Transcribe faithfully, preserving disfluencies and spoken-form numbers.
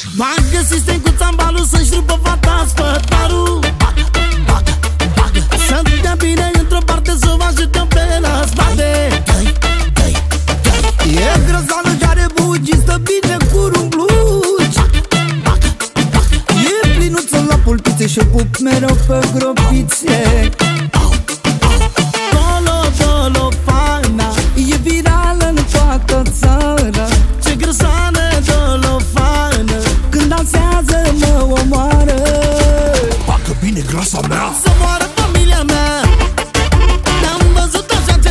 Bagă sistem cu țambalul să-și rupă fata spătarul. Bagă, bagă, bagă, să dea bine într-o parte, să vă ajute pe la spate. Dă-i, dă-i, dă-i. E grăsală și are bugi, stă bine cu rumbluci. Bagă, bagă, bagă. E plinuță la pulpițe și pup mereu pe gropițe.